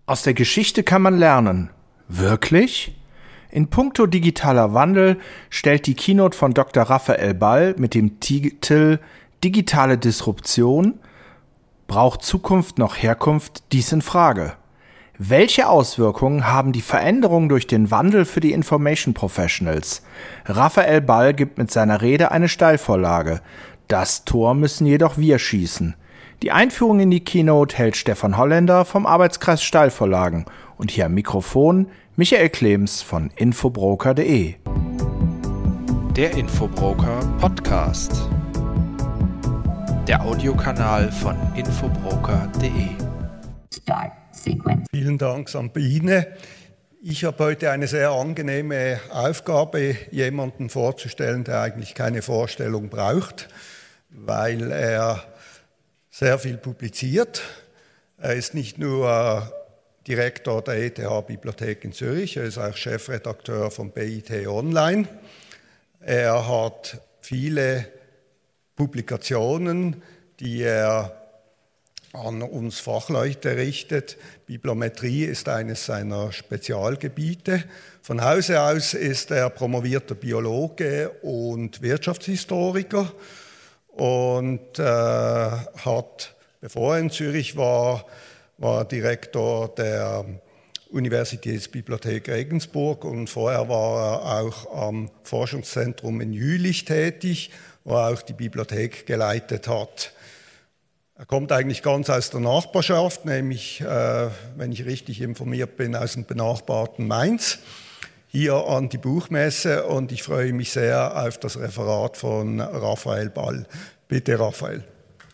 Aus der Geschichte kann man lernen. Wirklich? In puncto digitaler Wandel stellt die Keynote von Dr. Raphael Ball mit dem Titel Digitale Disruption – Braucht Zukunft noch Herkunft dies in Frage? Welche Auswirkungen haben die Veränderungen durch den Wandel für die Information Professionals? Raphael Ball gibt mit seiner Rede eine Steilvorlage. Das Tor müssen jedoch wir schießen. Die Einführung in die Keynote hält Stefan Holländer vom Arbeitskreis Steilvorlagen und hier am Mikrofon Michael Clemens von infobroker.de. Der Infobroker Podcast. Der Audiokanal von infobroker.de. Start Sequence. Vielen Dank, Sabine. Ich habe heute eine sehr angenehme Aufgabe, jemanden vorzustellen, der eigentlich keine Vorstellung braucht, weil er sehr viel publiziert. Er ist nicht nur Direktor der ETH-Bibliothek in Zürich, er ist auch Chefredakteur von BIT Online. Er hat viele Publikationen, die er an uns Fachleute richtet. Bibliometrie ist eines seiner Spezialgebiete. Von Hause aus ist er promovierter Biologe und Wirtschaftshistoriker und hat, bevor er in Zürich war Direktor der Universitätsbibliothek Regensburg und vorher war er auch am Forschungszentrum in Jülich tätig, wo er auch die Bibliothek geleitet hat. Er kommt eigentlich ganz aus der Nachbarschaft, nämlich, wenn ich richtig informiert bin, aus dem benachbarten Mainz, hier an die Buchmesse und ich freue mich sehr auf das Referat von Raphael Ball. Bitte, Raphael.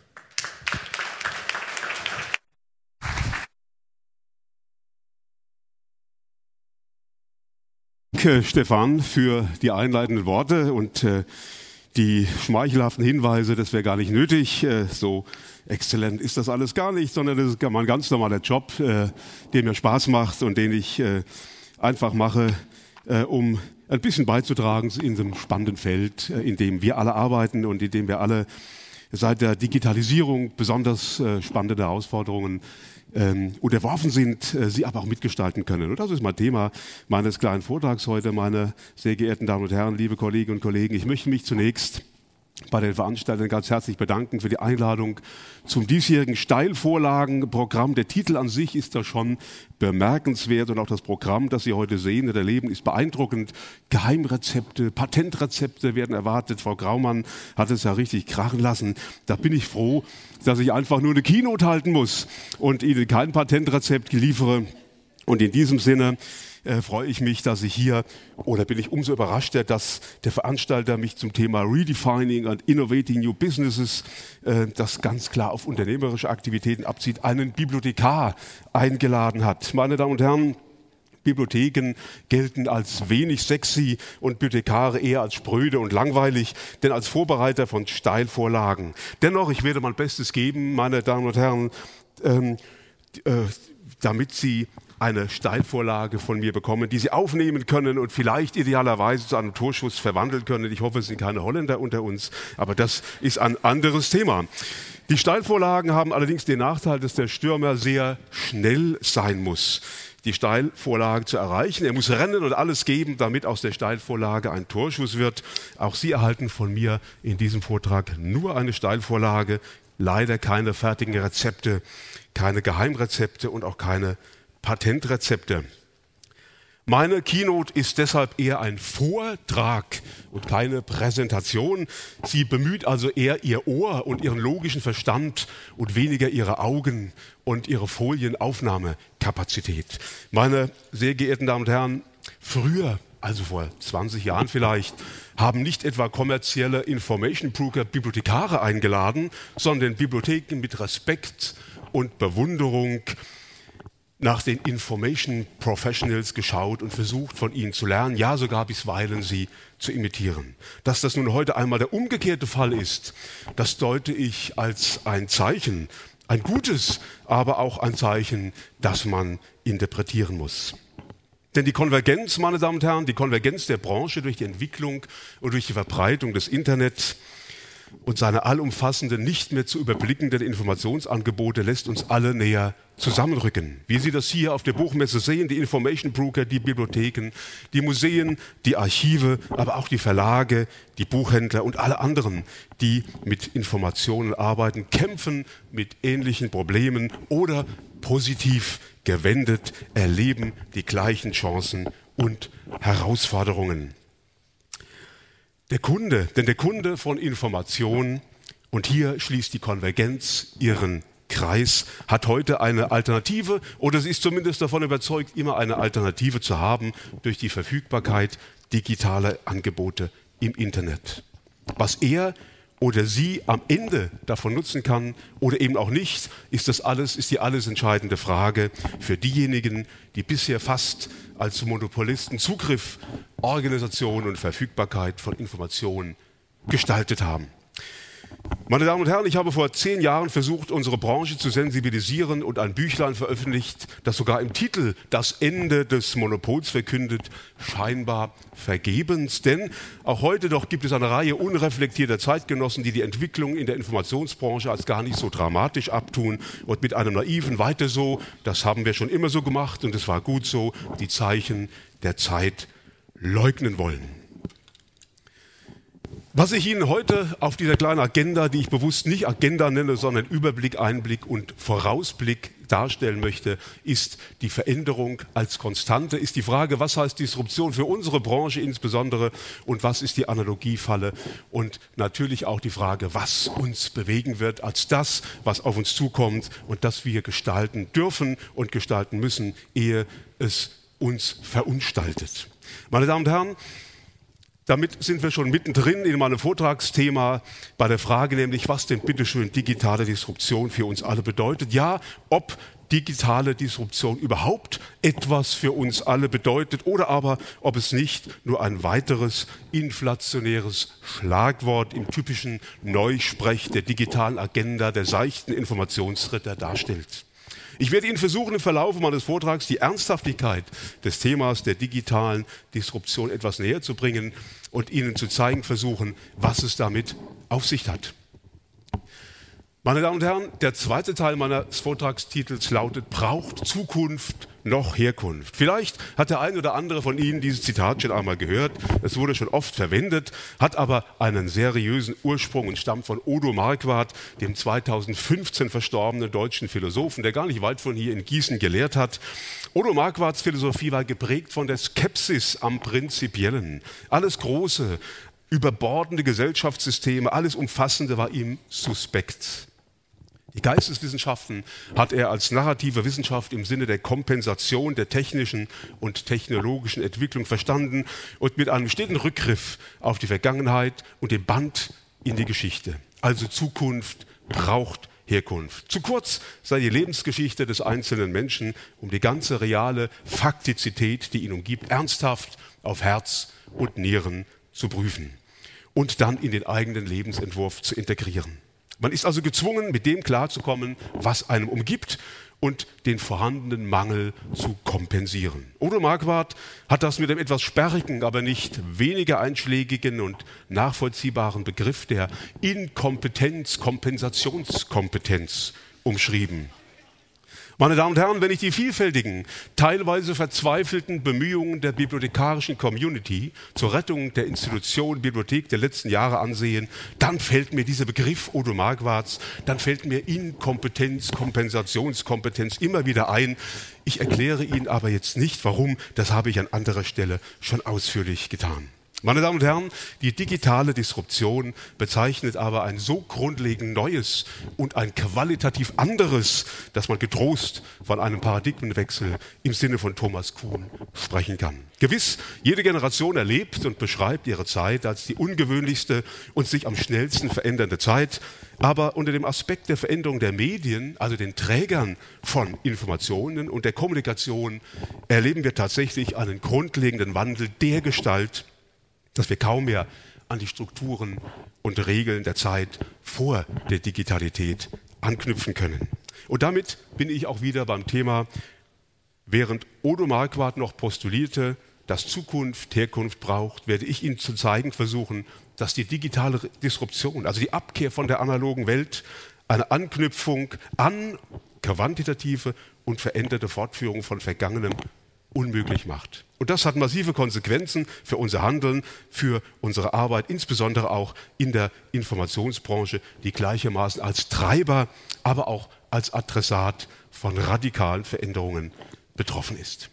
Danke, Stefan, für die einleitenden Worte und die schmeichelhaften Hinweise, das wäre gar nicht nötig. So exzellent ist das alles gar nicht, sondern das ist mein ganz normaler Job, der mir Spaß macht und den ich einfach mache, um ein bisschen beizutragen in diesem spannenden Feld, in dem wir alle arbeiten und in dem wir alle seit der Digitalisierung besonders spannende Herausforderungen unterworfen sind, sie aber auch mitgestalten können. Und das ist mein Thema meines kleinen Vortrags heute, meine sehr geehrten Damen und Herren, liebe Kolleginnen und Kollegen. Ich möchte mich zunächst bei den Veranstaltern ganz herzlich bedanken für die Einladung zum diesjährigen Steilvorlagenprogramm. Der Titel an sich ist da schon bemerkenswert und auch das Programm, das Sie heute sehen und erleben, ist beeindruckend. Geheimrezepte, Patentrezepte werden erwartet. Frau Graumann hat es ja richtig krachen lassen. Da bin ich froh, dass ich einfach nur eine Keynote halten muss und Ihnen kein Patentrezept liefere. Und in diesem Sinne freue ich mich, dass ich hier, oder bin ich umso überraschter, dass der Veranstalter mich zum Thema Redefining and Innovating New Businesses, das ganz klar auf unternehmerische Aktivitäten abzieht, einen Bibliothekar eingeladen hat. Meine Damen und Herren, Bibliotheken gelten als wenig sexy und Bibliothekare eher als spröde und langweilig, denn als Vorbereiter von Steilvorlagen. Dennoch, ich werde mein Bestes geben, meine Damen und Herren, damit Sie eine Steilvorlage von mir bekommen, die Sie aufnehmen können und vielleicht idealerweise zu einem Torschuss verwandeln können. Ich hoffe, es sind keine Holländer unter uns, aber das ist ein anderes Thema. Die Steilvorlagen haben allerdings den Nachteil, dass der Stürmer sehr schnell sein muss, die Steilvorlage zu erreichen. Er muss rennen und alles geben, damit aus der Steilvorlage ein Torschuss wird. Auch Sie erhalten von mir in diesem Vortrag nur eine Steilvorlage, leider keine fertigen Rezepte, keine Geheimrezepte und auch keine Patentrezepte. Meine Keynote ist deshalb eher ein Vortrag und keine Präsentation. Sie bemüht also eher Ihr Ohr und Ihren logischen Verstand und weniger Ihre Augen und Ihre Folienaufnahmekapazität. Meine sehr geehrten Damen und Herren, früher, also vor 20 Jahren vielleicht, haben nicht etwa kommerzielle Information Broker Bibliothekare eingeladen, sondern Bibliotheken mit Respekt und Bewunderung nach den Information Professionals geschaut und versucht, von ihnen zu lernen, ja sogar bisweilen sie zu imitieren. Dass das nun heute einmal der umgekehrte Fall ist, das deute ich als ein Zeichen, ein gutes, aber auch ein Zeichen, das man interpretieren muss. Denn die Konvergenz, meine Damen und Herren, die Konvergenz der Branche durch die Entwicklung und durch die Verbreitung des Internets und seine allumfassenden, nicht mehr zu überblickenden Informationsangebote lässt uns alle näher zusammenrücken. Wie Sie das hier auf der Buchmesse sehen, die Information Broker, die Bibliotheken, die Museen, die Archive, aber auch die Verlage, die Buchhändler und alle anderen, die mit Informationen arbeiten, kämpfen mit ähnlichen Problemen oder positiv gewendet erleben die gleichen Chancen und Herausforderungen. Der Kunde von Information, und hier schließt die Konvergenz ihren Kreis, hat heute eine Alternative oder sie ist zumindest davon überzeugt, immer eine Alternative zu haben durch die Verfügbarkeit digitaler Angebote im Internet. Was er oder sie am Ende davon nutzen kann oder eben auch nicht, ist die alles entscheidende Frage für diejenigen, die bisher fast als Monopolisten Zugriff, Organisation und Verfügbarkeit von Informationen gestaltet haben. Meine Damen und Herren, ich habe vor 10 Jahren versucht, unsere Branche zu sensibilisieren und ein Büchlein veröffentlicht, das sogar im Titel das Ende des Monopols verkündet, scheinbar vergebens. Denn auch heute doch gibt es eine Reihe unreflektierter Zeitgenossen, die die Entwicklung in der Informationsbranche als gar nicht so dramatisch abtun und mit einem naiven Weiter so, das haben wir schon immer so gemacht und es war gut so, die Zeichen der Zeit leugnen wollen. Was ich Ihnen heute auf dieser kleinen Agenda, die ich bewusst nicht Agenda nenne, sondern Überblick, Einblick und Vorausblick darstellen möchte, ist die Veränderung als Konstante, ist die Frage, was heißt Disruption für unsere Branche insbesondere und was ist die Analogiefalle und natürlich auch die Frage, was uns bewegen wird als das, was auf uns zukommt und das wir gestalten dürfen und gestalten müssen, ehe es uns verunstaltet. Meine Damen und Herren, damit sind wir schon mittendrin in meinem Vortragsthema bei der Frage nämlich, was denn bitteschön digitale Disruption für uns alle bedeutet. Ja, ob digitale Disruption überhaupt etwas für uns alle bedeutet oder aber ob es nicht nur ein weiteres inflationäres Schlagwort im typischen Neusprech der digitalen Agenda der seichten Informationsritter darstellt. Ich werde Ihnen versuchen, im Verlauf meines Vortrags die Ernsthaftigkeit des Themas der digitalen Disruption etwas näher zu bringen und Ihnen zu zeigen versuchen, was es damit auf sich hat. Meine Damen und Herren, der zweite Teil meines Vortragstitels lautet: Braucht Zukunft noch Herkunft? Vielleicht hat der ein oder andere von Ihnen dieses Zitat schon einmal gehört. Es wurde schon oft verwendet, hat aber einen seriösen Ursprung und stammt von Odo Marquardt, dem 2015 verstorbenen deutschen Philosophen, der gar nicht weit von hier in Gießen gelehrt hat. Odo Marquardts Philosophie war geprägt von der Skepsis am Prinzipiellen. Alles Große, überbordende Gesellschaftssysteme, alles Umfassende war ihm suspekt. Die Geisteswissenschaften hat er als narrative Wissenschaft im Sinne der Kompensation der technischen und technologischen Entwicklung verstanden und mit einem steten Rückgriff auf die Vergangenheit und den Band in die Geschichte. Also Zukunft braucht Herkunft. Zu kurz sei die Lebensgeschichte des einzelnen Menschen, um die ganze reale Faktizität, die ihn umgibt, ernsthaft auf Herz und Nieren zu prüfen und dann in den eigenen Lebensentwurf zu integrieren. Man ist also gezwungen, mit dem klarzukommen, was einem umgibt und den vorhandenen Mangel zu kompensieren. Odo Marquardt hat das mit dem etwas sperrigen, aber nicht weniger einschlägigen und nachvollziehbaren Begriff der Inkompetenz, Kompensationskompetenz umschrieben. Meine Damen und Herren, wenn ich die vielfältigen, teilweise verzweifelten Bemühungen der bibliothekarischen Community zur Rettung der Institution Bibliothek der letzten Jahre ansehe, dann fällt mir dieser Begriff Odo Marquardts, dann fällt mir Inkompetenz, Kompensationskompetenz immer wieder ein. Ich erkläre Ihnen aber jetzt nicht, warum, das habe ich an anderer Stelle schon ausführlich getan. Meine Damen und Herren, die digitale Disruption bezeichnet aber ein so grundlegend neues und ein qualitativ anderes, dass man getrost von einem Paradigmenwechsel im Sinne von Thomas Kuhn sprechen kann. Gewiss, jede Generation erlebt und beschreibt ihre Zeit als die ungewöhnlichste und sich am schnellsten verändernde Zeit. Aber unter dem Aspekt der Veränderung der Medien, also den Trägern von Informationen und der Kommunikation, erleben wir tatsächlich einen grundlegenden Wandel der Gestalt, dass wir kaum mehr an die Strukturen und Regeln der Zeit vor der Digitalität anknüpfen können. Und damit bin ich auch wieder beim Thema, während Odo Marquardt noch postulierte, das Zukunft, Herkunft braucht, werde ich Ihnen zu zeigen versuchen, dass die digitale Disruption, also die Abkehr von der analogen Welt, eine Anknüpfung an quantitative und veränderte Fortführung von Vergangenem unmöglich macht. Und das hat massive Konsequenzen für unser Handeln, für unsere Arbeit, insbesondere auch in der Informationsbranche, die gleichermaßen als Treiber, aber auch als Adressat von radikalen Veränderungen betroffen ist.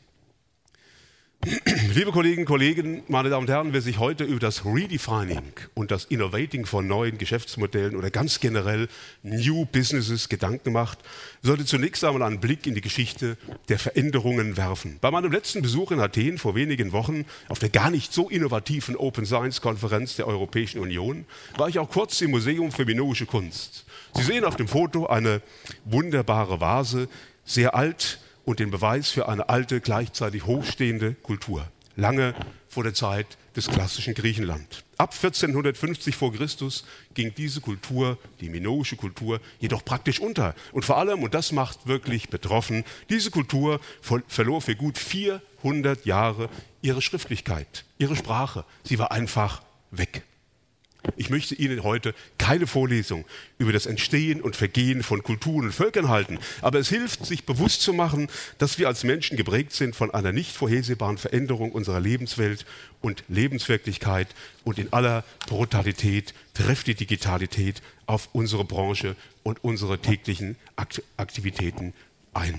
Liebe Kolleginnen und Kollegen, meine Damen und Herren, wer sich heute über das Redefining und das Innovating von neuen Geschäftsmodellen oder ganz generell New Businesses Gedanken macht, sollte zunächst einmal einen Blick in die Geschichte der Veränderungen werfen. Bei meinem letzten Besuch in Athen vor wenigen Wochen auf der gar nicht so innovativen Open Science Konferenz der Europäischen Union war ich auch kurz im Museum für minoische Kunst. Sie sehen auf dem Foto eine wunderbare Vase, sehr alt, und den Beweis für eine alte, gleichzeitig hochstehende Kultur. Lange vor der Zeit des klassischen Griechenland. Ab 1450 vor Christus ging diese Kultur, die minoische Kultur, jedoch praktisch unter. Und vor allem, und das macht wirklich betroffen, diese Kultur verlor für gut 400 Jahre ihre Schriftlichkeit, ihre Sprache. Sie war einfach weg. Ich möchte Ihnen heute keine Vorlesung über das Entstehen und Vergehen von Kulturen und Völkern halten, aber es hilft, sich bewusst zu machen, dass wir als Menschen geprägt sind von einer nicht vorhersehbaren Veränderung unserer Lebenswelt und Lebenswirklichkeit, und in aller Brutalität trifft die Digitalität auf unsere Branche und unsere täglichen Aktivitäten ein.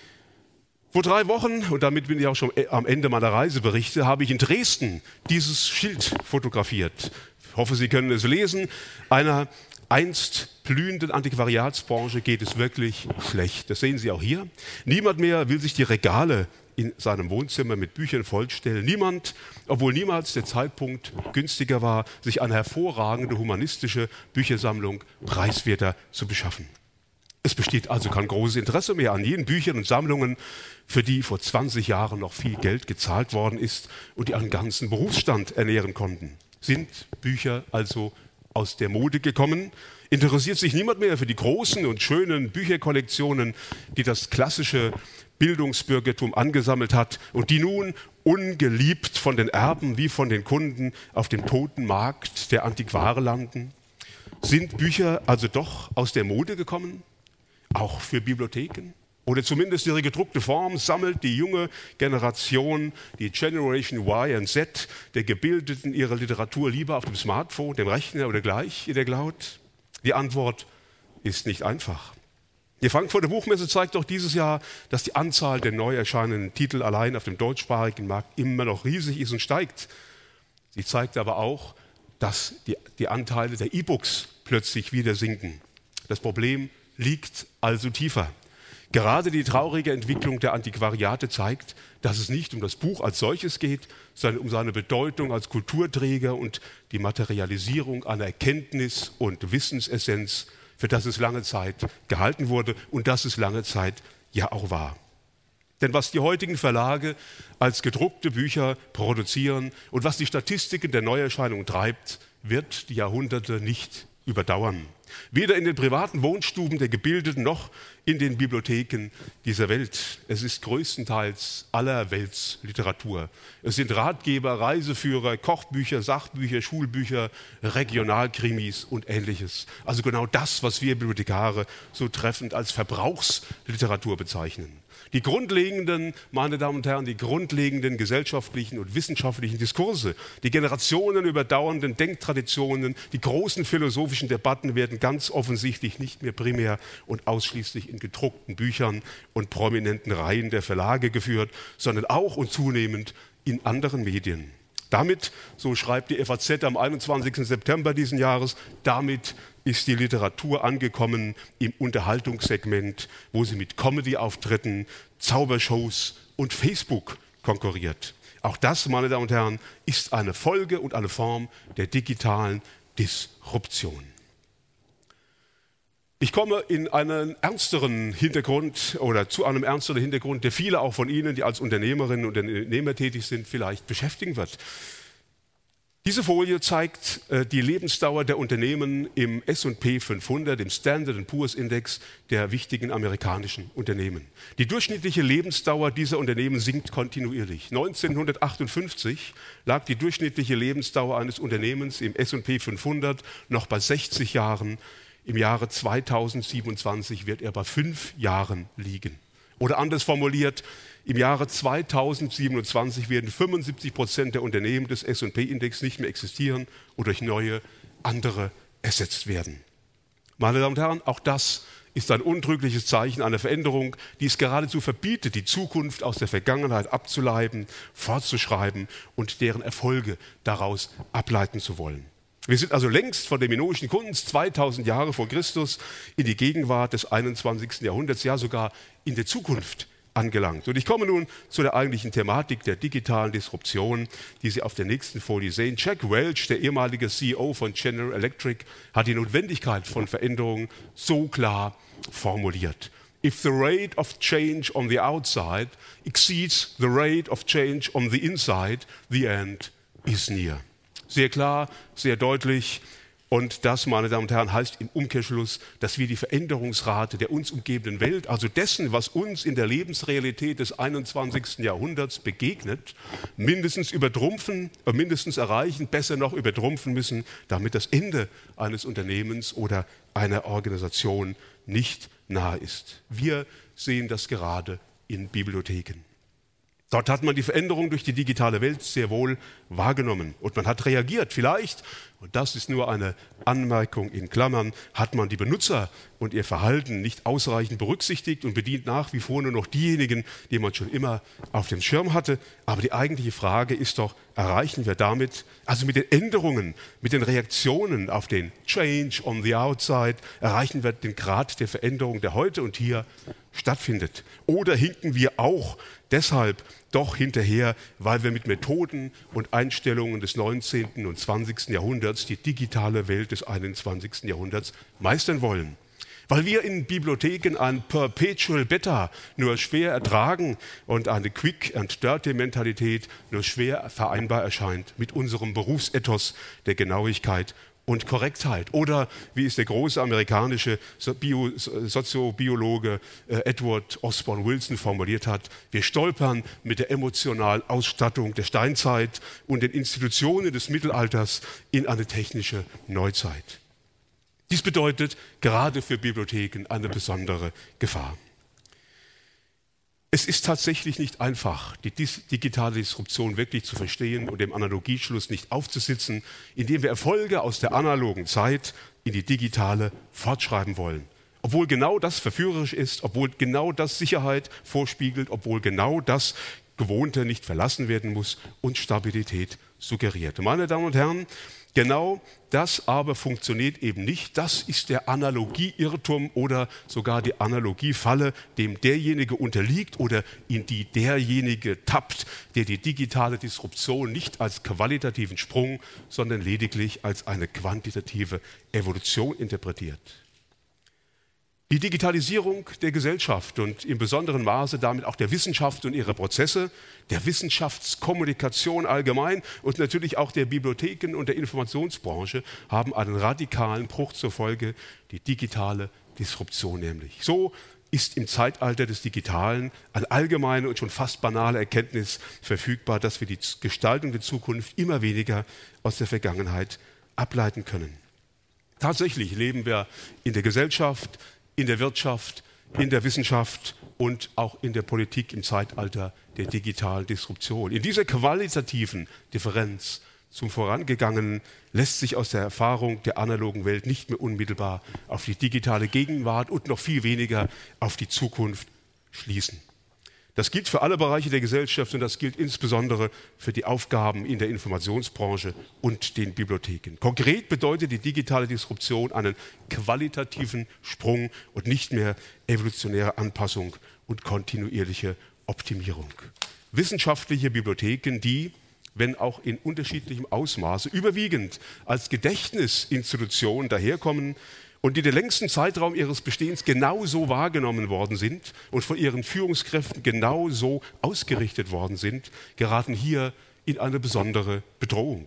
Vor 3 Wochen, und damit bin ich auch schon am Ende meiner Reiseberichte, habe ich in Dresden dieses Schild fotografiert. Ich hoffe, Sie können es lesen. Einer einst blühenden Antiquariatsbranche geht es wirklich schlecht. Das sehen Sie auch hier. Niemand mehr will sich die Regale in seinem Wohnzimmer mit Büchern vollstellen. Niemand, obwohl niemals der Zeitpunkt günstiger war, sich eine hervorragende humanistische Büchersammlung preiswerter zu beschaffen. Es besteht also kein großes Interesse mehr an jenen Büchern und Sammlungen, für die vor 20 Jahren noch viel Geld gezahlt worden ist und die einen ganzen Berufsstand ernähren konnten. Sind Bücher also aus der Mode gekommen? Interessiert sich niemand mehr für die großen und schönen Bücherkollektionen, die das klassische Bildungsbürgertum angesammelt hat und die nun ungeliebt von den Erben wie von den Kunden auf dem toten Markt der Antiquare landen? Sind Bücher also doch aus der Mode gekommen? Auch für Bibliotheken? Oder zumindest ihre gedruckte Form sammelt die junge Generation, die Generation Y und Z der Gebildeten, ihre Literatur lieber auf dem Smartphone, dem Rechner oder gleich in der Cloud? Die Antwort ist nicht einfach. Die Frankfurter Buchmesse zeigt doch dieses Jahr, dass die Anzahl der neu erscheinenden Titel allein auf dem deutschsprachigen Markt immer noch riesig ist und steigt. Sie zeigt aber auch, dass die Anteile der E-Books plötzlich wieder sinken. Das Problem liegt also tiefer. Gerade die traurige Entwicklung der Antiquariate zeigt, dass es nicht um das Buch als solches geht, sondern um seine Bedeutung als Kulturträger und die Materialisierung einer Erkenntnis- und Wissensessenz, für das es lange Zeit gehalten wurde und das es lange Zeit ja auch war. Denn was die heutigen Verlage als gedruckte Bücher produzieren und was die Statistiken der Neuerscheinungen treibt, wird die Jahrhunderte nicht überdauern. Weder in den privaten Wohnstuben der Gebildeten noch in den Bibliotheken dieser Welt. Es ist größtenteils allerweltsliteratur. Es sind Ratgeber, Reiseführer, Kochbücher, Sachbücher, Schulbücher, Regionalkrimis und Ähnliches. Also genau das, was wir Bibliothekare so treffend als Verbrauchsliteratur bezeichnen. Die grundlegenden, meine Damen und Herren, die grundlegenden gesellschaftlichen und wissenschaftlichen Diskurse, die generationenüberdauernden Denktraditionen, die großen philosophischen Debatten werden ganz offensichtlich nicht mehr primär und ausschließlich in gedruckten Büchern und prominenten Reihen der Verlage geführt, sondern auch und zunehmend in anderen Medien. Damit, so schreibt die FAZ am 21. September diesen Jahres, damit ist die Literatur angekommen im Unterhaltungssegment, wo sie mit Comedy-Auftritten, Zaubershows und Facebook konkurriert. Auch das, meine Damen und Herren, ist eine Folge und eine Form der digitalen Disruption. Ich komme in einen ernsteren Hintergrund oder zu einem ernsteren Hintergrund, der viele auch von Ihnen, die als Unternehmerinnen und Unternehmer tätig sind, vielleicht beschäftigen wird. Diese Folie zeigt die Lebensdauer der Unternehmen im S&P 500, im Standard & Poor's Index der wichtigen amerikanischen Unternehmen. Die durchschnittliche Lebensdauer dieser Unternehmen sinkt kontinuierlich. 1958 lag die durchschnittliche Lebensdauer eines Unternehmens im S&P 500 noch bei 60 Jahren. Im Jahre 2027 wird er bei 5 Jahren liegen. Oder anders formuliert, im Jahre 2027 werden 75% der Unternehmen des S&P-Index nicht mehr existieren oder durch neue, andere ersetzt werden. Meine Damen und Herren, auch das ist ein untrügliches Zeichen einer Veränderung, die es geradezu verbietet, die Zukunft aus der Vergangenheit abzuleiten, fortzuschreiben und deren Erfolge daraus ableiten zu wollen. Wir sind also längst von der minoischen Kunst 2000 Jahre vor Christus in die Gegenwart des 21. Jahrhunderts, ja sogar in der Zukunft angelangt. Und ich komme nun zu der eigentlichen Thematik der digitalen Disruption, die Sie auf der nächsten Folie sehen. Jack Welch, der ehemalige CEO von General Electric, hat die Notwendigkeit von Veränderungen so klar formuliert. If the rate of change on the outside exceeds the rate of change on the inside, the end is near. Sehr klar, sehr deutlich. Und das, meine Damen und Herren, heißt im Umkehrschluss, dass wir die Veränderungsrate der uns umgebenden Welt, also dessen, was uns in der Lebensrealität des 21. Jahrhunderts begegnet, mindestens erreichen, besser noch übertrumpfen müssen, damit das Ende eines Unternehmens oder einer Organisation nicht nahe ist. Wir sehen das gerade in Bibliotheken. Dort hat man die Veränderung durch die digitale Welt sehr wohl wahrgenommen und man hat reagiert. Vielleicht, und das ist nur eine Anmerkung in Klammern, hat man die Benutzer und ihr Verhalten nicht ausreichend berücksichtigt und bedient nach wie vor nur noch diejenigen, die man schon immer auf dem Schirm hatte. Aber die eigentliche Frage ist doch, erreichen wir damit, also mit den Änderungen, mit den Reaktionen auf den Change on the outside, erreichen wir den Grad der Veränderung, der heute und hier stattfindet? Oder hinken wir auch deshalb doch hinterher, weil wir mit Methoden und Einstellungen des 19. und 20. Jahrhunderts die digitale Welt des 21. Jahrhunderts meistern wollen? Weil wir in Bibliotheken ein Perpetual Beta nur schwer ertragen und eine Quick-and-Dirty-Mentalität nur schwer vereinbar erscheint mit unserem Berufsethos der Genauigkeit und Korrektheit. Oder wie es der große amerikanische Soziobiologe Edward Osborne Wilson formuliert hat, wir stolpern mit der emotionalen Ausstattung der Steinzeit und den Institutionen des Mittelalters in eine technische Neuzeit. Dies bedeutet gerade für Bibliotheken eine besondere Gefahr. Es ist tatsächlich nicht einfach, die digitale Disruption wirklich zu verstehen und dem Analogieschluss nicht aufzusitzen, indem wir Erfolge aus der analogen Zeit in die digitale fortschreiben wollen. Obwohl genau das verführerisch ist, obwohl genau das Sicherheit vorspiegelt, obwohl genau das Gewohnte nicht verlassen werden muss und Stabilität suggeriert. Meine Damen und Herren, genau das aber funktioniert eben nicht. Das ist der Analogieirrtum oder sogar die Analogiefalle, dem derjenige unterliegt oder in die derjenige tappt, der die digitale Disruption nicht als qualitativen Sprung, sondern lediglich als eine quantitative Evolution interpretiert. Die Digitalisierung der Gesellschaft und im besonderen Maße damit auch der Wissenschaft und ihrer Prozesse, der Wissenschaftskommunikation allgemein und natürlich auch der Bibliotheken und der Informationsbranche haben einen radikalen Bruch zur Folge, die digitale Disruption nämlich. So ist im Zeitalter des Digitalen eine allgemeine und schon fast banale Erkenntnis verfügbar, dass wir die Gestaltung der Zukunft immer weniger aus der Vergangenheit ableiten können. Tatsächlich leben wir in der Gesellschaft, in der Wirtschaft, in der Wissenschaft und auch in der Politik im Zeitalter der digitalen Disruption. In dieser qualitativen Differenz zum Vorangegangenen lässt sich aus der Erfahrung der analogen Welt nicht mehr unmittelbar auf die digitale Gegenwart und noch viel weniger auf die Zukunft schließen. Das gilt für alle Bereiche der Gesellschaft und das gilt insbesondere für die Aufgaben in der Informationsbranche und den Bibliotheken. Konkret bedeutet die digitale Disruption einen qualitativen Sprung und nicht mehr evolutionäre Anpassung und kontinuierliche Optimierung. Wissenschaftliche Bibliotheken, die, wenn auch in unterschiedlichem Ausmaße, überwiegend als Gedächtnisinstitutionen daherkommen, und die den längsten Zeitraum ihres Bestehens genauso wahrgenommen worden sind und von ihren Führungskräften genauso ausgerichtet worden sind, geraten hier in eine besondere Bedrohung.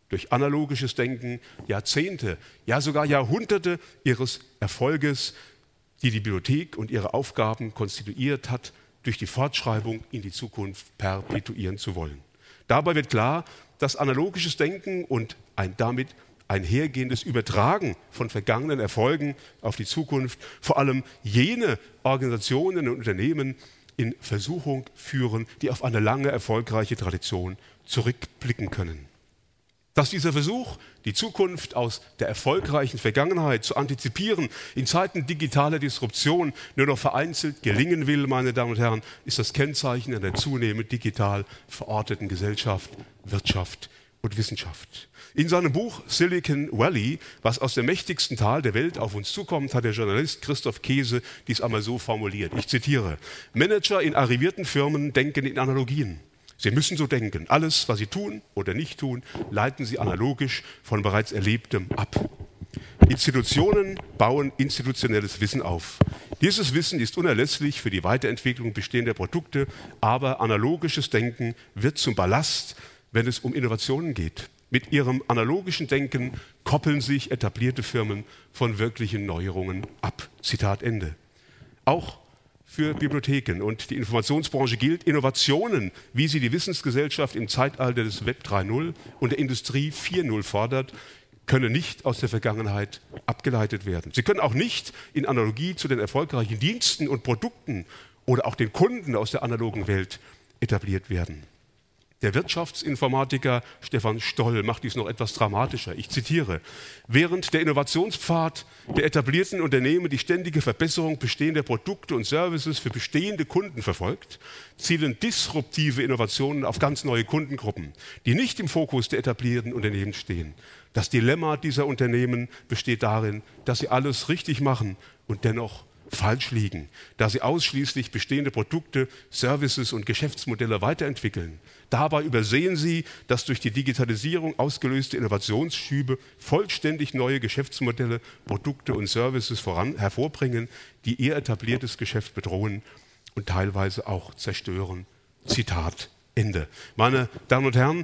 durch analogisches Denken Jahrzehnte, ja sogar Jahrhunderte ihres Erfolges, die die Bibliothek und ihre Aufgaben konstituiert hat, durch die Fortschreibung in die Zukunft perpetuieren zu wollen. Dabei wird klar, dass analogisches Denken und ein damit einhergehendes Übertragen von vergangenen Erfolgen auf die Zukunft vor allem jene Organisationen und Unternehmen in Versuchung führen, die auf eine lange erfolgreiche Tradition zurückblicken können. Dass dieser Versuch, die Zukunft aus der erfolgreichen Vergangenheit zu antizipieren, in Zeiten digitaler Disruption nur noch vereinzelt gelingen will, meine Damen und Herren, ist das Kennzeichen einer zunehmend digital verorteten Gesellschaft, Wirtschaft und Wissenschaft. In seinem Buch Silicon Valley, was aus dem mächtigsten Tal der Welt auf uns zukommt, hat der Journalist Christoph Käse dies einmal so formuliert. Ich zitiere: Manager in arrivierten Firmen denken in Analogien. Sie müssen so denken. Alles, was sie tun oder nicht tun, leiten sie analogisch von bereits Erlebtem ab. Institutionen bauen institutionelles Wissen auf. Dieses Wissen ist unerlässlich für die Weiterentwicklung bestehender Produkte, aber analogisches Denken wird zum Ballast, wenn es um Innovationen geht. Mit ihrem analogischen Denken koppeln sich etablierte Firmen von wirklichen Neuerungen ab. Zitat Ende. Auch für Bibliotheken und die Informationsbranche gilt, Innovationen, wie sie die Wissensgesellschaft im Zeitalter des Web 3.0 und der Industrie 4.0 fordert, können nicht aus der Vergangenheit abgeleitet werden. Sie können auch nicht in Analogie zu den erfolgreichen Diensten und Produkten oder auch den Kunden aus der analogen Welt etabliert werden. Der Wirtschaftsinformatiker Stefan Stoll macht dies noch etwas dramatischer. Ich zitiere: Während der Innovationspfad der etablierten Unternehmen die ständige Verbesserung bestehender Produkte und Services für bestehende Kunden verfolgt, zielen disruptive Innovationen auf ganz neue Kundengruppen, die nicht im Fokus der etablierten Unternehmen stehen. Das Dilemma dieser Unternehmen besteht darin, dass sie alles richtig machen und dennoch falsch liegen, da sie ausschließlich bestehende Produkte, Services und Geschäftsmodelle weiterentwickeln. Dabei übersehen sie, dass durch die Digitalisierung ausgelöste Innovationsschübe vollständig neue Geschäftsmodelle, Produkte und Services hervorbringen, die ihr etabliertes Geschäft bedrohen und teilweise auch zerstören. Zitat Ende. Meine Damen und Herren,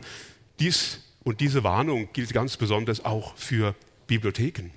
diese Warnung gilt ganz besonders auch für Bibliotheken.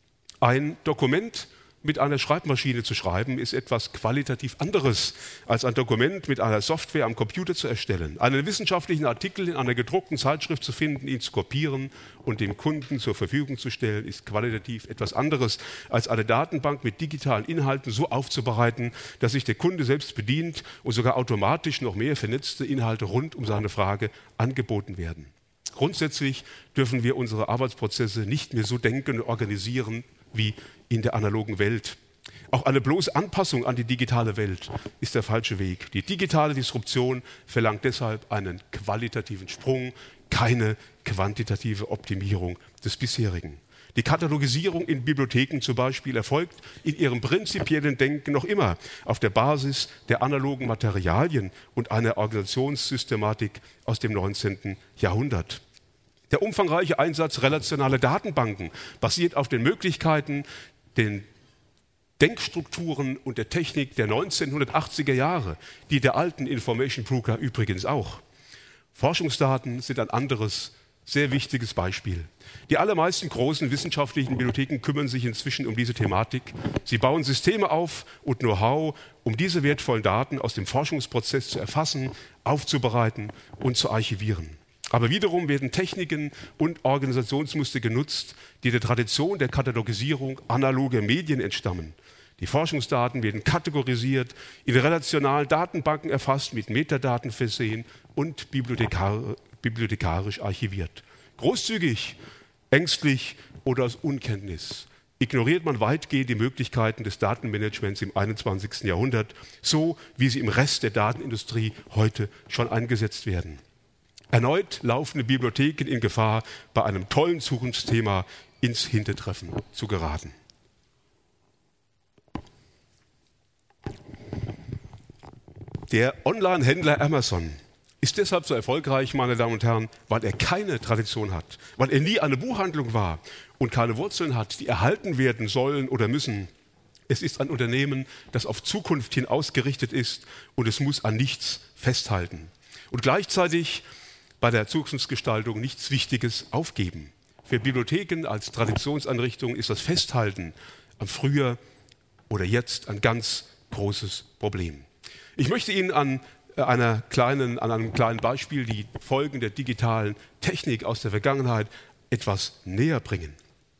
Ein Dokument mit einer Schreibmaschine zu schreiben, ist etwas qualitativ anderes, als ein Dokument mit einer Software am Computer zu erstellen. Einen wissenschaftlichen Artikel in einer gedruckten Zeitschrift zu finden, ihn zu kopieren und dem Kunden zur Verfügung zu stellen, ist qualitativ etwas anderes, als eine Datenbank mit digitalen Inhalten so aufzubereiten, dass sich der Kunde selbst bedient und sogar automatisch noch mehr vernetzte Inhalte rund um seine Frage angeboten werden. Grundsätzlich dürfen wir unsere Arbeitsprozesse nicht mehr so denken und organisieren wie in der analogen Welt. Auch eine bloße Anpassung an die digitale Welt ist der falsche Weg. Die digitale Disruption verlangt deshalb einen qualitativen Sprung, keine quantitative Optimierung des bisherigen. Die Katalogisierung in Bibliotheken zum Beispiel erfolgt in ihrem prinzipiellen Denken noch immer auf der Basis der analogen Materialien und einer Organisationssystematik aus dem 19. Jahrhundert. Der umfangreiche Einsatz relationaler Datenbanken basiert auf den Möglichkeiten, den Denkstrukturen und der Technik der 1980er Jahre, die der alten Information Broker übrigens auch. Forschungsdaten sind ein anderes, sehr wichtiges Beispiel. Die allermeisten großen wissenschaftlichen Bibliotheken kümmern sich inzwischen um diese Thematik. Sie bauen Systeme auf und Know-how, um diese wertvollen Daten aus dem Forschungsprozess zu erfassen, aufzubereiten und zu archivieren. Aber wiederum werden Techniken und Organisationsmuster genutzt, die der Tradition der Katalogisierung analoger Medien entstammen. Die Forschungsdaten werden kategorisiert, in relationalen Datenbanken erfasst, mit Metadaten versehen und bibliothekarisch archiviert. Großzügig, ängstlich oder aus Unkenntnis ignoriert man weitgehend die Möglichkeiten des Datenmanagements im 21. Jahrhundert, so wie sie im Rest der Datenindustrie heute schon eingesetzt werden. Erneut laufen Bibliotheken in Gefahr, bei einem tollen Zukunftsthema ins Hintertreffen zu geraten. Der Online-Händler Amazon ist deshalb so erfolgreich, meine Damen und Herren, weil er keine Tradition hat, weil er nie eine Buchhandlung war und keine Wurzeln hat, die erhalten werden sollen oder müssen. Es ist ein Unternehmen, das auf Zukunft hin ausgerichtet ist und es muss an nichts festhalten. Und gleichzeitig bei der Zukunftsgestaltung nichts Wichtiges aufgeben. Für Bibliotheken als Traditionseinrichtungen ist das Festhalten am Früher oder Jetzt ein ganz großes Problem. Ich möchte Ihnen an einem kleinen Beispiel die Folgen der digitalen Technik aus der Vergangenheit etwas näher bringen.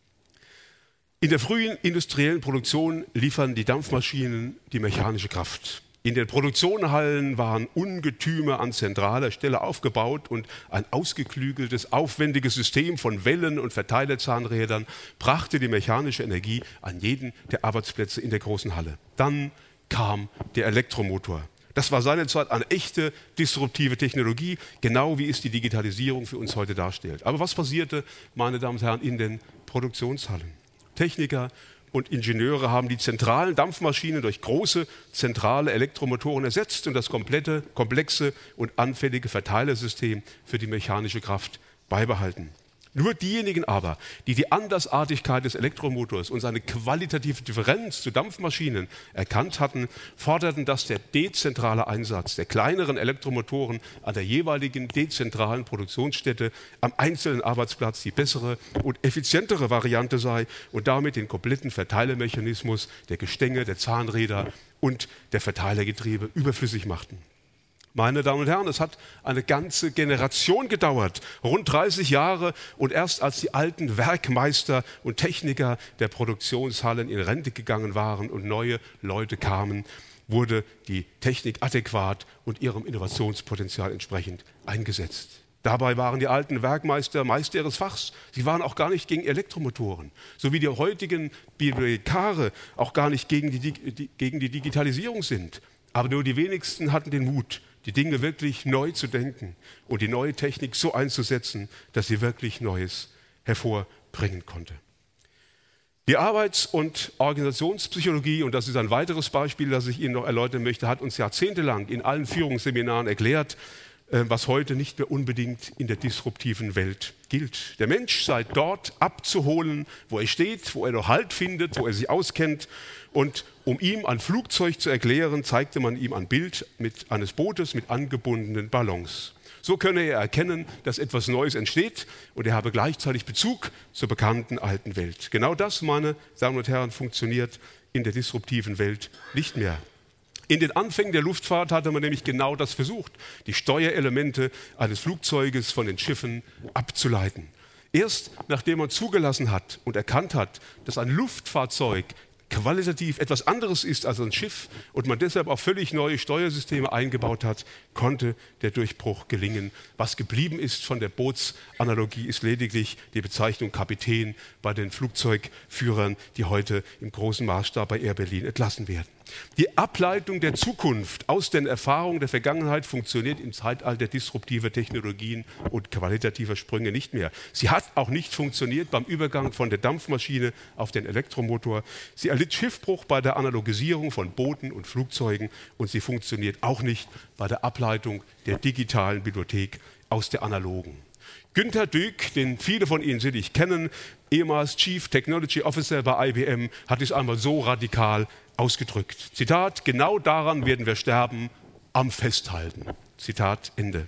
In der frühen industriellen Produktion liefern die Dampfmaschinen die mechanische Kraft. In den Produktionshallen waren Ungetüme an zentraler Stelle aufgebaut und ein ausgeklügeltes, aufwendiges System von Wellen und Verteilerzahnrädern brachte die mechanische Energie an jeden der Arbeitsplätze in der großen Halle. Dann kam der Elektromotor. Das war seinerzeit eine echte disruptive Technologie, genau wie es die Digitalisierung für uns heute darstellt. Aber was passierte, meine Damen und Herren, in den Produktionshallen? Techniker und Ingenieure haben die zentralen Dampfmaschinen durch große zentrale Elektromotoren ersetzt und das komplexe und anfällige Verteilersystem für die mechanische Kraft beibehalten. Nur diejenigen aber, die die Andersartigkeit des Elektromotors und seine qualitative Differenz zu Dampfmaschinen erkannt hatten, forderten, dass der dezentrale Einsatz der kleineren Elektromotoren an der jeweiligen dezentralen Produktionsstätte am einzelnen Arbeitsplatz die bessere und effizientere Variante sei und damit den kompletten Verteilermechanismus der Gestänge, der Zahnräder und der Verteilergetriebe überflüssig machten. Meine Damen und Herren, es hat eine ganze Generation gedauert, rund 30 Jahre, und erst als die alten Werkmeister und Techniker der Produktionshallen in Rente gegangen waren und neue Leute kamen, wurde die Technik adäquat und ihrem Innovationspotenzial entsprechend eingesetzt. Dabei waren die alten Werkmeister Meister ihres Fachs. Sie waren auch gar nicht gegen Elektromotoren, so wie die heutigen Bibliothekare auch gar nicht gegen die Digitalisierung sind. Aber nur die wenigsten hatten den Mut, die Dinge wirklich neu zu denken und die neue Technik so einzusetzen, dass sie wirklich Neues hervorbringen konnte. Die Arbeits- und Organisationspsychologie, und das ist ein weiteres Beispiel, das ich Ihnen noch erläutern möchte, hat uns jahrzehntelang in allen Führungsseminaren erklärt, was heute nicht mehr unbedingt in der disruptiven Welt gilt. Der Mensch sei dort abzuholen, wo er steht, wo er noch Halt findet, wo er sich auskennt. Und um ihm ein Flugzeug zu erklären, zeigte man ihm ein Bild eines Bootes mit angebundenen Ballons. So könne er erkennen, dass etwas Neues entsteht und er habe gleichzeitig Bezug zur bekannten alten Welt. Genau das, meine Damen und Herren, funktioniert in der disruptiven Welt nicht mehr. In den Anfängen der Luftfahrt hatte man nämlich genau das versucht, die Steuerelemente eines Flugzeuges von den Schiffen abzuleiten. Erst nachdem man zugelassen hat und erkannt hat, dass ein Luftfahrzeug qualitativ etwas anderes ist als ein Schiff und man deshalb auch völlig neue Steuersysteme eingebaut hat, konnte der Durchbruch gelingen. Was geblieben ist von der Bootsanalogie, ist lediglich die Bezeichnung Kapitän bei den Flugzeugführern, die heute im großen Maßstab bei Air Berlin entlassen werden. Die Ableitung der Zukunft aus den Erfahrungen der Vergangenheit funktioniert im Zeitalter disruptiver Technologien und qualitativer Sprünge nicht mehr. Sie hat auch nicht funktioniert beim Übergang von der Dampfmaschine auf den Elektromotor. Sie erlitt Schiffbruch bei der Analogisierung von Booten und Flugzeugen und sie funktioniert auch nicht bei der Ableitung der digitalen Bibliothek aus der analogen. Günter Dück, den viele von Ihnen sicherlich kennen, ehemals Chief Technology Officer bei IBM, hat es einmal so radikal ausgedrückt. Zitat: Genau daran werden wir sterben, am Festhalten. Zitat Ende.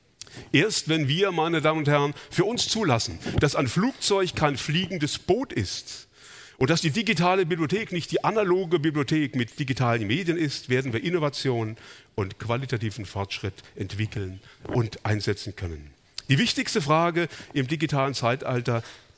Erst wenn wir, meine Damen und Herren, für uns zulassen, dass ein Flugzeug kein fliegendes Boot ist und dass die digitale Bibliothek nicht die analoge Bibliothek mit digitalen Medien ist, werden wir Innovation und qualitativen Fortschritt entwickeln und einsetzen können. Die wichtigste Frage im digitalen Zeitalter,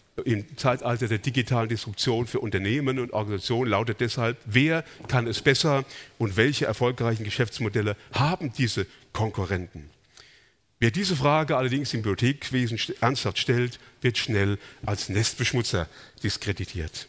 im Zeitalter der digitalen Disruption für Unternehmen und Organisationen lautet deshalb: Wer kann es besser und welche erfolgreichen Geschäftsmodelle haben diese Konkurrenten? Wer diese Frage allerdings im Bibliothekwesen ernsthaft stellt, wird schnell als Nestbeschmutzer diskreditiert.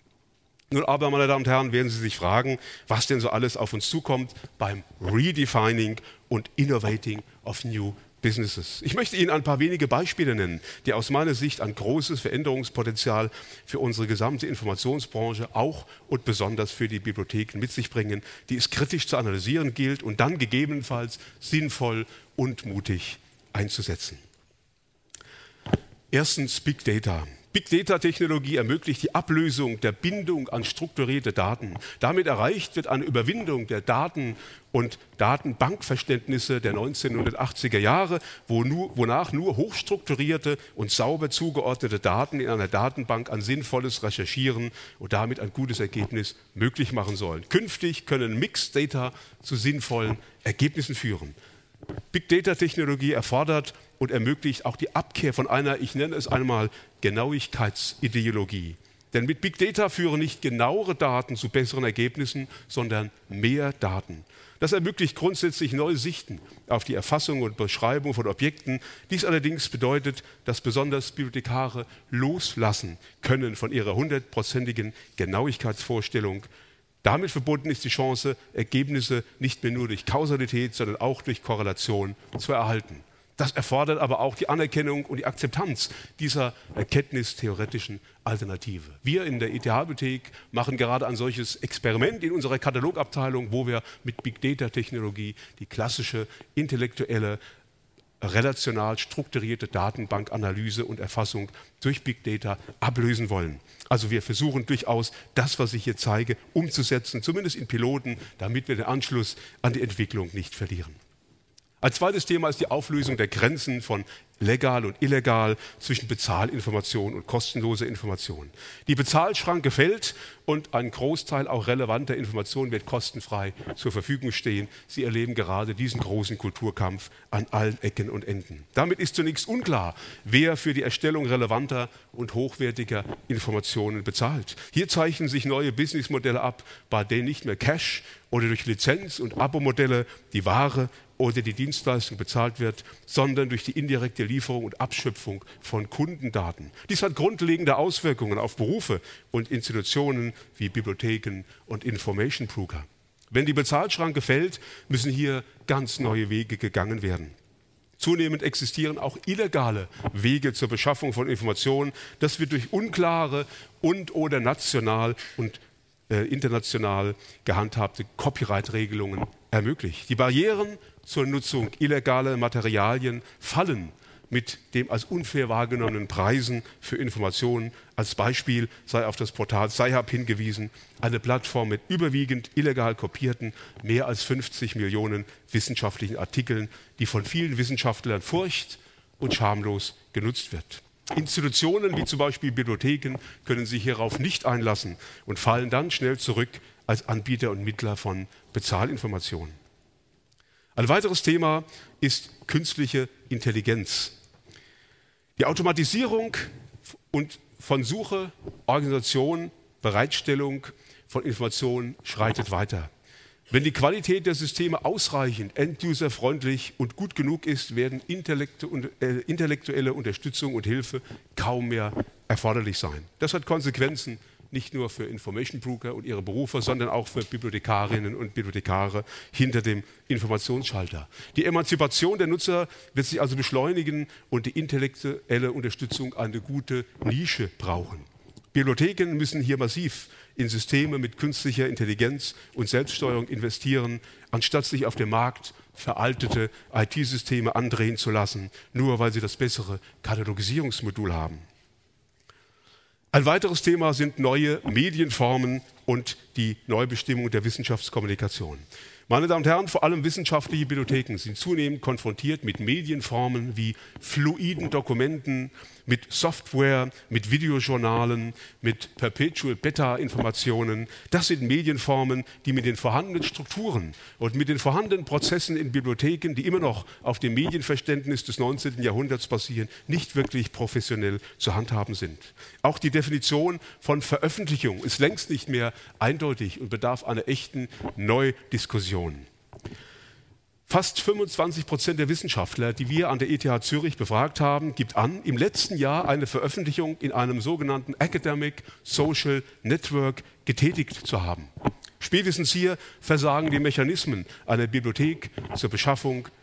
Nun aber, meine Damen und Herren, werden Sie sich fragen, was denn so alles auf uns zukommt beim Redefining und Innovating of New Businesses. Ich möchte Ihnen ein paar wenige Beispiele nennen, die aus meiner Sicht ein großes Veränderungspotenzial für unsere gesamte Informationsbranche, auch und besonders für die Bibliotheken mit sich bringen, die es kritisch zu analysieren gilt und dann gegebenenfalls sinnvoll und mutig einzusetzen. Erstens Big Data. Big Data-Technologie ermöglicht die Ablösung der Bindung an strukturierte Daten. Damit erreicht wird eine Überwindung der Daten- und Datenbankverständnisse der 1980er Jahre, wonach nur hochstrukturierte und sauber zugeordnete Daten in einer Datenbank ein sinnvolles Recherchieren und damit ein gutes Ergebnis möglich machen sollen. Künftig können Mixed Data zu sinnvollen Ergebnissen führen. Big Data-Technologie erfordert und ermöglicht auch die Abkehr von einer, ich nenne es einmal, Genauigkeitsideologie. Denn mit Big Data führen nicht genauere Daten zu besseren Ergebnissen, sondern mehr Daten. Das ermöglicht grundsätzlich neue Sichten auf die Erfassung und Beschreibung von Objekten. Dies allerdings bedeutet, dass besonders Bibliothekare loslassen können von ihrer 100%igen Genauigkeitsvorstellung. Damit verbunden ist die Chance, Ergebnisse nicht mehr nur durch Kausalität, sondern auch durch Korrelation zu erhalten. Das erfordert aber auch die Anerkennung und die Akzeptanz dieser erkenntnistheoretischen Alternative. Wir in der ETH-Bibliothek machen gerade ein solches Experiment in unserer Katalogabteilung, wo wir mit Big Data-Technologie die klassische, intellektuelle, relational strukturierte Datenbankanalyse und Erfassung durch Big Data ablösen wollen. Also wir versuchen durchaus, das, was ich hier zeige, umzusetzen, zumindest in Piloten, damit wir den Anschluss an die Entwicklung nicht verlieren. Ein zweites Thema ist die Auflösung der Grenzen von legal und illegal zwischen Bezahlinformation und kostenloser Information. Die Bezahlschranke fällt und ein Großteil auch relevanter Informationen wird kostenfrei zur Verfügung stehen. Sie erleben gerade diesen großen Kulturkampf an allen Ecken und Enden. Damit ist zunächst unklar, wer für die Erstellung relevanter und hochwertiger Informationen bezahlt. Hier zeichnen sich neue Businessmodelle ab, bei denen nicht mehr Cash oder durch Lizenz- und Abo-Modelle die Ware oder die Dienstleistung bezahlt wird, sondern durch die indirekte Lieferung und Abschöpfung von Kundendaten. Dies hat grundlegende Auswirkungen auf Berufe und Institutionen wie Bibliotheken und Information Broker. Wenn die Bezahlschranke fällt, müssen hier ganz neue Wege gegangen werden. Zunehmend existieren auch illegale Wege zur Beschaffung von Informationen. Das wird durch unklare und/oder national und international gehandhabte Copyright-Regelungen ermöglicht. Die Barrieren zur Nutzung illegaler Materialien fallen mit dem als unfair wahrgenommenen Preisen für Informationen. Als Beispiel sei auf das Portal Sci-Hub hingewiesen, eine Plattform mit überwiegend illegal kopierten, mehr als 50 Millionen wissenschaftlichen Artikeln, die von vielen Wissenschaftlern furcht- und schamlos genutzt wird. Institutionen wie zum Beispiel Bibliotheken können sich hierauf nicht einlassen und fallen dann schnell zurück als Anbieter und Mittler von Bezahlinformationen. Ein weiteres Thema ist künstliche Intelligenz. Die Automatisierung von Suche, Organisation, Bereitstellung von Informationen schreitet weiter. Wenn die Qualität der Systeme ausreichend, end-user-freundlich und gut genug ist, werden intellektuelle Unterstützung und Hilfe kaum mehr erforderlich sein. Das hat Konsequenzen nicht nur für Information Broker und ihre Berufe, sondern auch für Bibliothekarinnen und Bibliothekare hinter dem Informationsschalter. Die Emanzipation der Nutzer wird sich also beschleunigen und die intellektuelle Unterstützung eine gute Nische brauchen. Bibliotheken müssen hier massiv in Systeme mit künstlicher Intelligenz und Selbststeuerung investieren, anstatt sich auf dem Markt veraltete IT-Systeme andrehen zu lassen, nur weil sie das bessere Katalogisierungsmodul haben. Ein weiteres Thema sind neue Medienformen und die Neubestimmung der Wissenschaftskommunikation. Meine Damen und Herren, vor allem wissenschaftliche Bibliotheken sind zunehmend konfrontiert mit Medienformen wie fluiden Dokumenten, mit Software, mit Videojournalen, mit Perpetual-Beta-Informationen. Das sind Medienformen, die mit den vorhandenen Strukturen und mit den vorhandenen Prozessen in Bibliotheken, die immer noch auf dem Medienverständnis des 19. Jahrhunderts basieren, nicht wirklich professionell zu handhaben sind. Auch die Definition von Veröffentlichung ist längst nicht mehr eindeutig und bedarf einer echten Neudiskussion. Fast 25% der Wissenschaftler, die wir an der ETH Zürich befragt haben, gibt an, im letzten Jahr eine Veröffentlichung in einem sogenannten Academic Social Network getätigt zu haben. Spätestens hier versagen die Mechanismen einer Bibliothek zur Beschaffung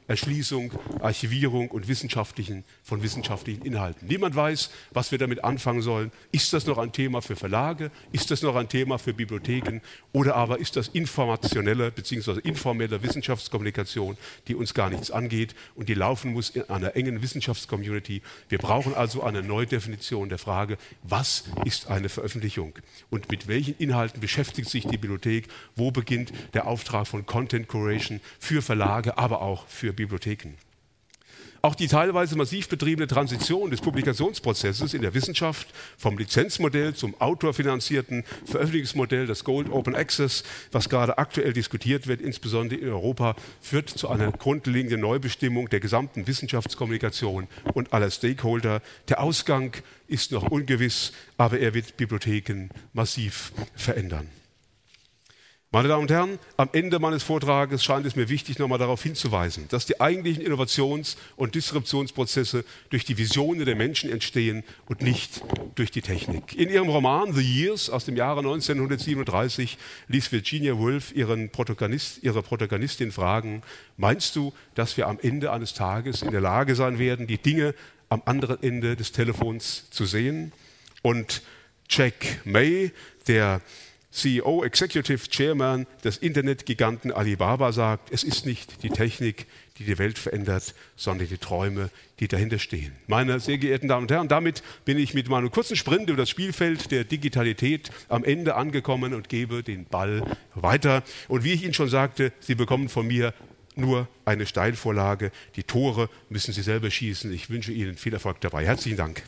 Erschließung, Archivierung und von wissenschaftlichen Inhalten. Niemand weiß, was wir damit anfangen sollen. Ist das noch ein Thema für Verlage? Ist das noch ein Thema für Bibliotheken? Oder aber ist das informationelle bzw. informelle Wissenschaftskommunikation, die uns gar nichts angeht und die laufen muss in einer engen Wissenschaftscommunity? Wir brauchen also eine Neudefinition der Frage, was ist eine Veröffentlichung und mit welchen Inhalten beschäftigt sich die Bibliothek? Wo beginnt der Auftrag von Content Curation für Verlage, aber auch für Bibliotheken? Auch die teilweise massiv betriebene Transition des Publikationsprozesses in der Wissenschaft vom Lizenzmodell zum autorfinanzierten Veröffentlichungsmodell, das Gold Open Access, was gerade aktuell diskutiert wird, insbesondere in Europa, führt zu einer grundlegenden Neubestimmung der gesamten Wissenschaftskommunikation und aller Stakeholder. Der Ausgang ist noch ungewiss, aber er wird Bibliotheken massiv verändern. Meine Damen und Herren, am Ende meines Vortrages scheint es mir wichtig, nochmal darauf hinzuweisen, dass die eigentlichen Innovations- und Disruptionsprozesse durch die Visionen der Menschen entstehen und nicht durch die Technik. In ihrem Roman The Years aus dem Jahre 1937 ließ Virginia Woolf ihre Protagonistin fragen: Meinst du, dass wir am Ende eines Tages in der Lage sein werden, die Dinge am anderen Ende des Telefons zu sehen? Und Jack May, der CEO, Executive Chairman des Internetgiganten Alibaba, sagt, es ist nicht die Technik, die die Welt verändert, sondern die Träume, die dahinter stehen. Meine sehr geehrten Damen und Herren, damit bin ich mit meinem kurzen Sprint über das Spielfeld der Digitalität am Ende angekommen und gebe den Ball weiter. Und wie ich Ihnen schon sagte, Sie bekommen von mir nur eine Steilvorlage. Die Tore müssen Sie selber schießen. Ich wünsche Ihnen viel Erfolg dabei. Herzlichen Dank.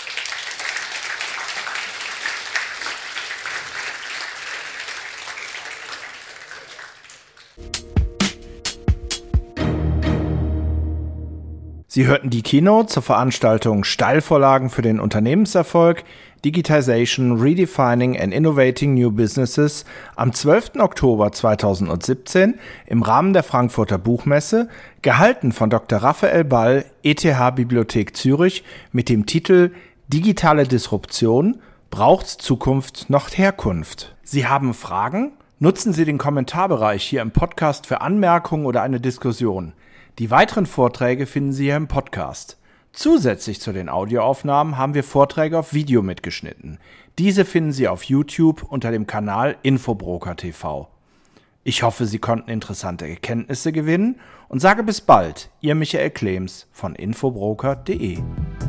Sie hörten die Keynote zur Veranstaltung Steilvorlagen für den Unternehmenserfolg Digitization, Redefining and Innovating New Businesses am 12. Oktober 2017 im Rahmen der Frankfurter Buchmesse, gehalten von Dr. Raphael Ball, ETH Bibliothek Zürich, mit dem Titel Digitale Disruption – Braucht's Zukunft noch Herkunft? Sie haben Fragen? Nutzen Sie den Kommentarbereich hier im Podcast für Anmerkungen oder eine Diskussion. Die weiteren Vorträge finden Sie hier im Podcast. Zusätzlich zu den Audioaufnahmen haben wir Vorträge auf Video mitgeschnitten. Diese finden Sie auf YouTube unter dem Kanal Infobroker TV. Ich hoffe, Sie konnten interessante Erkenntnisse gewinnen und sage bis bald, Ihr Michael Klems von infobroker.de.